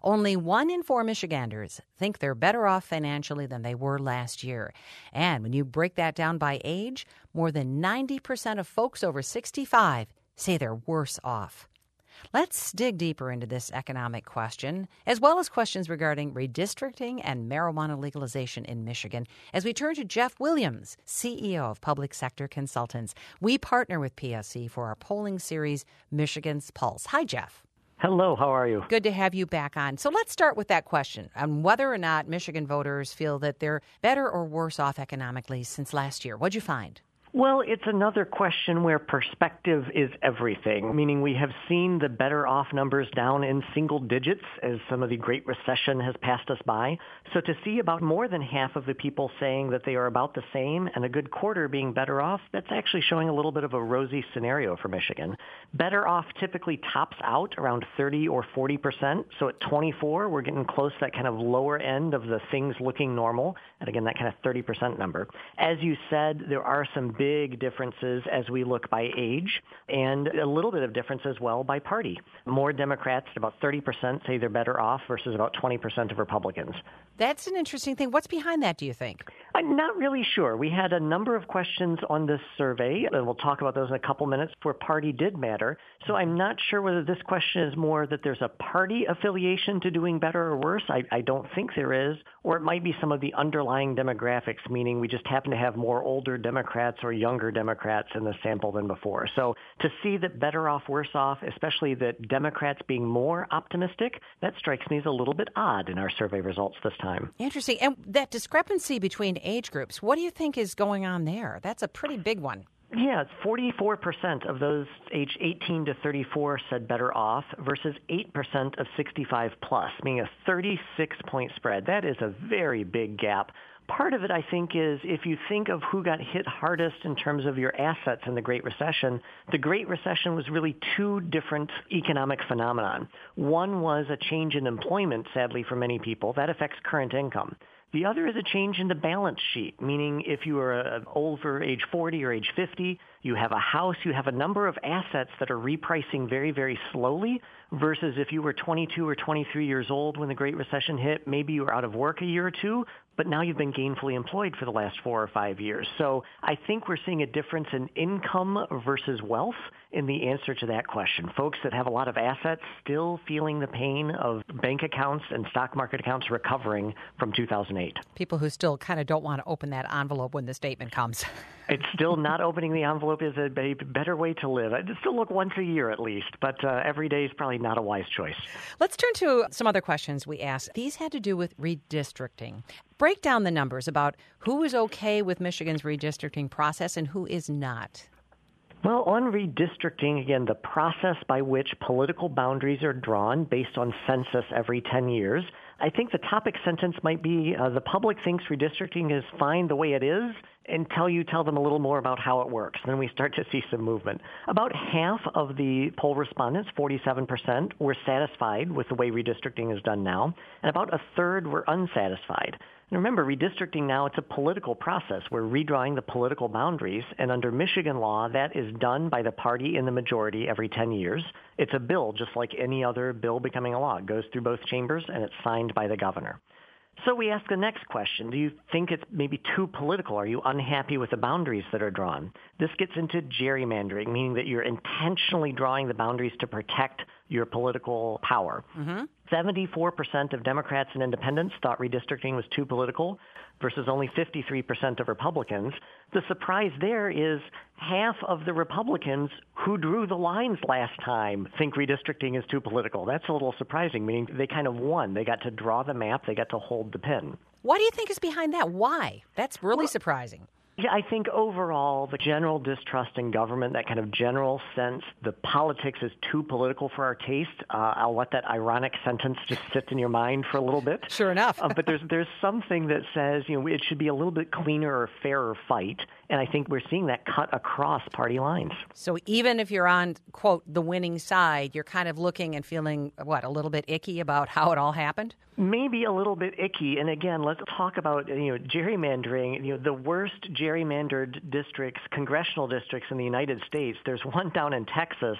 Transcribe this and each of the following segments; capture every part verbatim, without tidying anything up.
Only one in four Michiganders think they're better off financially than they were last year. And when you break that down by age, more than ninety percent of folks over sixty-five say they're worse off. Let's dig deeper into this economic question, as well as questions regarding redistricting and marijuana legalization in Michigan, as we turn to Jeff Williams, C E O of Public Sector Consultants. We partner with P S C for our polling series, Michigan's Pulse. Hi, Jeff. Hello, how are you? Good to have you back on. So let's start with that question on whether or not Michigan voters feel that they're better or worse off economically since last year. What'd you find? Well, it's another question where perspective is everything, meaning we have seen the better off numbers down in single digits as some of the Great Recession has passed us by. So to see about more than half of the people saying that they are about the same and a good quarter being better off, that's actually showing a little bit of a rosy scenario for Michigan. Better off typically tops out around thirty or forty percent. So at twenty-four, we're getting close to that kind of lower end of the things looking normal. And again, that kind of thirty percent number. As you said, there are some big big differences as we look by age and a little bit of difference as well by party. More Democrats, about thirty percent, say they're better off versus about twenty percent of Republicans. That's an interesting thing. What's behind that, do you think? I'm not really sure. We had a number of questions on this survey, and we'll talk about those in a couple minutes, where party did matter. So I'm not sure whether this question is more that there's a party affiliation to doing better or worse. I, I don't think there is. Or it might be some of the underlying demographics, meaning we just happen to have more older Democrats or younger Democrats in the sample than before. So to see that better off, worse off, especially that Democrats being more optimistic, that strikes me as a little bit odd in our survey results this time. Interesting. And that discrepancy between age groups, what do you think is going on there? That's a pretty big one. Yeah, it's forty-four percent of those aged eighteen to thirty-four said better off versus eight percent of sixty-five plus, meaning a thirty-six point spread. That is a very big gap. Part of it, I think, is if you think of who got hit hardest in terms of your assets in the Great Recession, the Great Recession was really two different economic phenomenon. One was a change in employment, sadly, for many people. That affects current income. The other is a change in the balance sheet, meaning if you are uh, over age forty or age fifty, you have a house, you have a number of assets that are repricing very, very slowly versus if you were twenty-two or twenty-three years old when the Great Recession hit, maybe you were out of work a year or two, but now you've been gainfully employed for the last four or five years. So I think we're seeing a difference in income versus wealth in the answer to that question. Folks that have a lot of assets still feeling the pain of bank accounts and stock market accounts recovering from two thousand eight. People who still kind of don't want to open that envelope when the statement comes. It's still not opening the envelope is a better way to live. I still look once a year at least, but uh, every day is probably not a wise choice. Let's turn to some other questions we asked. These had to do with redistricting. Break down the numbers about who is okay with Michigan's redistricting process and who is not. Well, on redistricting, again, the process by which political boundaries are drawn based on census every ten years, I think the topic sentence might be uh, the public thinks redistricting is fine the way it is until you tell them a little more about how it works. Then we start to see some movement. About half of the poll respondents, forty-seven percent, were satisfied with the way redistricting is done now, and about a third were unsatisfied. And remember, redistricting now, it's a political process. We're redrawing the political boundaries, and under Michigan law, that is done by the party in the majority every ten years. It's a bill, just like any other bill becoming a law. It goes through both chambers, and it's signed by the governor. So we ask the next question. Do you think it's maybe too political? Are you unhappy with the boundaries that are drawn? This gets into gerrymandering, meaning that you're intentionally drawing the boundaries to protect your political power. Mm-hmm. seventy-four percent of Democrats and independents thought redistricting was too political versus only fifty-three percent of Republicans. The surprise there is half of the Republicans who drew the lines last time think redistricting is too political. That's a little surprising, meaning they kind of won. They got to draw the map. They got to hold the pin. What do you think is behind that? Why? That's really well, surprising. Yeah, I think overall the general distrust in government, that kind of general sense, the politics is too political for our taste. Uh, I'll let that ironic sentence just sit in your mind for a little bit. Sure enough. uh, but there's there's something that says, you know, it should be a little bit cleaner or fairer fight. And I think we're seeing that cut across party lines. So even if you're on, quote, the winning side, you're kind of looking and feeling, what, a little bit icky about how it all happened? Maybe a little bit icky. And again, let's talk about, you know, gerrymandering. You know, the worst gerrymandered districts, congressional districts in the United States, there's one down in Texas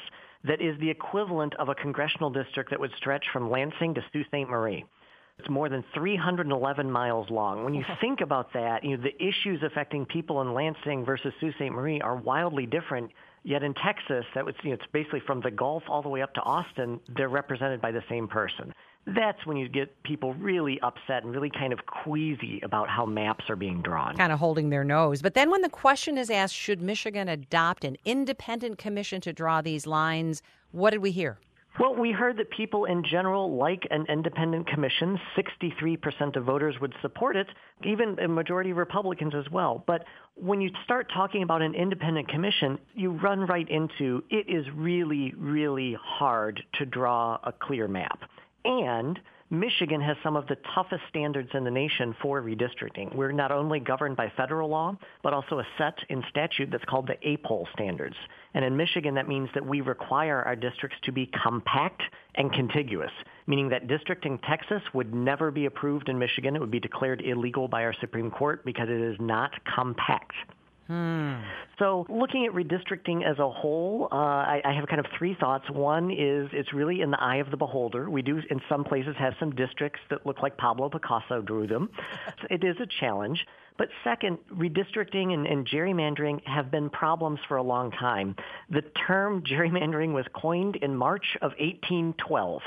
that is the equivalent of a congressional district that would stretch from Lansing to Sault Ste. Marie. It's more than three hundred eleven miles long. When you think about that, you know, the issues affecting people in Lansing versus Sault Ste. Marie are wildly different. Yet in Texas, that was, you know, it's basically from the Gulf all the way up to Austin, they're represented by the same person. That's when you get people really upset and really kind of queasy about how maps are being drawn. Kind of holding their nose. But then when the question is asked, should Michigan adopt an independent commission to draw these lines, what did we hear? Well, we heard that people in general like an independent commission. sixty-three percent of voters would support it, even a majority of Republicans as well. But when you start talking about an independent commission, you run right into it is really, really hard to draw a clear map. And Michigan has some of the toughest standards in the nation for redistricting. We're not only governed by federal law, but also a set in statute that's called the A P O L standards. And in Michigan, that means that we require our districts to be compact and contiguous, meaning that districting Texas would never be approved in Michigan. It would be declared illegal by our Supreme Court because it is not compact. Hmm. So looking at redistricting as a whole, uh, I, I have kind of three thoughts. One is it's really in the eye of the beholder. We do in some places have some districts that look like Pablo Picasso drew them. So it is a challenge. But second, redistricting and, and gerrymandering have been problems for a long time. The term gerrymandering was coined in March of eighteen twelve.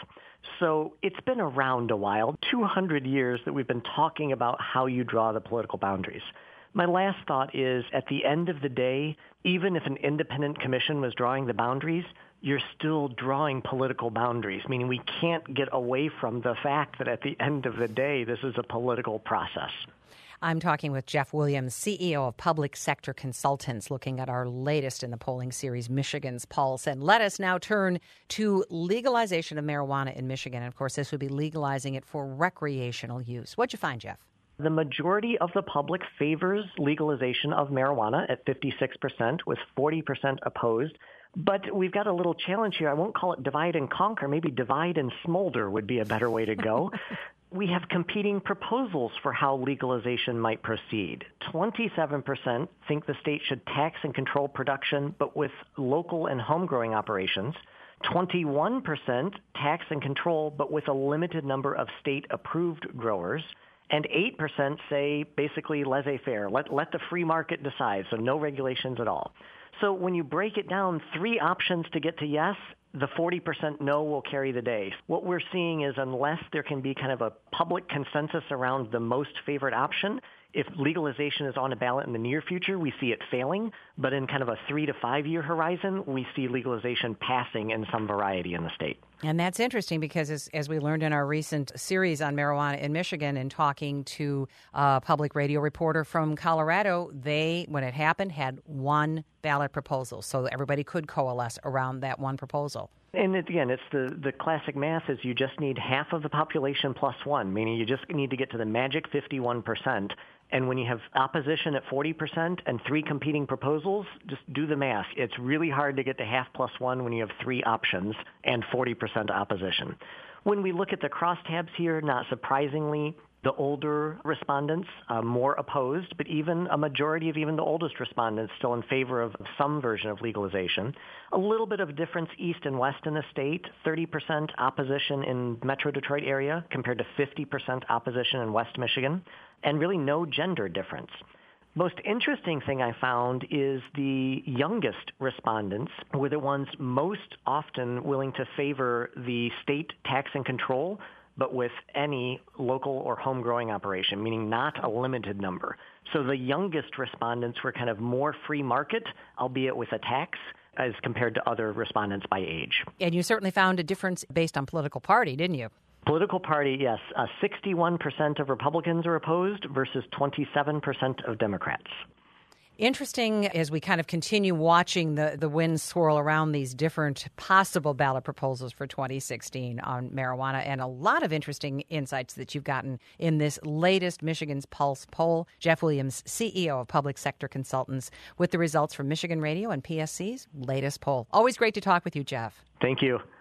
So it's been around a while, two hundred years that we've been talking about how you draw the political boundaries. My last thought is, at the end of the day, even if an independent commission was drawing the boundaries, you're still drawing political boundaries, meaning we can't get away from the fact that at the end of the day, this is a political process. I'm talking with Jeff Williams, C E O of Public Sector Consultants, looking at our latest in the polling series, Michigan's Pulse. And let us now turn to legalization of marijuana in Michigan. And of course, this would be legalizing it for recreational use. What'd you find, Jeff? The majority of the public favors legalization of marijuana at fifty-six percent, with forty percent opposed. But we've got a little challenge here. I won't call it divide and conquer. Maybe divide and smolder would be a better way to go. We have competing proposals for how legalization might proceed. twenty-seven percent think the state should tax and control production, but with local and home growing operations. twenty-one percent tax and control, but with a limited number of state-approved growers. And eight percent say basically laissez-faire, let, let the free market decide, so no regulations at all. So when you break it down, three options to get to yes, the forty percent no will carry the day. What we're seeing is unless there can be kind of a public consensus around the most favored option, if legalization is on a ballot in the near future, we see it failing. But in kind of a three to five year horizon, we see legalization passing in some variety in the state. And that's interesting because as, as we learned in our recent series on marijuana in Michigan and talking to a public radio reporter from Colorado, they, when it happened, had one ballot proposal. So everybody could coalesce around that one proposal. And it, again, it's the, the classic math is you just need half of the population plus one, meaning you just need to get to the magic fifty-one percent. And when you have opposition at forty percent and three competing proposals, just do the math. It's really hard to get to half plus one when you have three options and forty percent opposition. When we look at the crosstabs here, not surprisingly, the older respondents uh, more opposed, but even a majority of even the oldest respondents still in favor of some version of legalization. A little bit of difference east and west in the state, thirty percent opposition in Metro Detroit area compared to fifty percent opposition in West Michigan, and really no gender difference. Most interesting thing I found is the youngest respondents were the ones most often willing to favor the state tax and control, but with any local or home growing operation, meaning not a limited number. So the youngest respondents were kind of more free market, albeit with a tax, as compared to other respondents by age. And you certainly found a difference based on political party, didn't you? Political party, yes. Uh, sixty-one percent of Republicans are opposed versus twenty-seven percent of Democrats. Interesting as we kind of continue watching the, the wind swirl around these different possible ballot proposals for twenty sixteen on marijuana, and a lot of interesting insights that you've gotten in this latest Michigan's Pulse poll. Jeff Williams, C E O of Public Sector Consultants, with the results from Michigan Radio and P S C's latest poll. Always great to talk with you, Jeff. Thank you.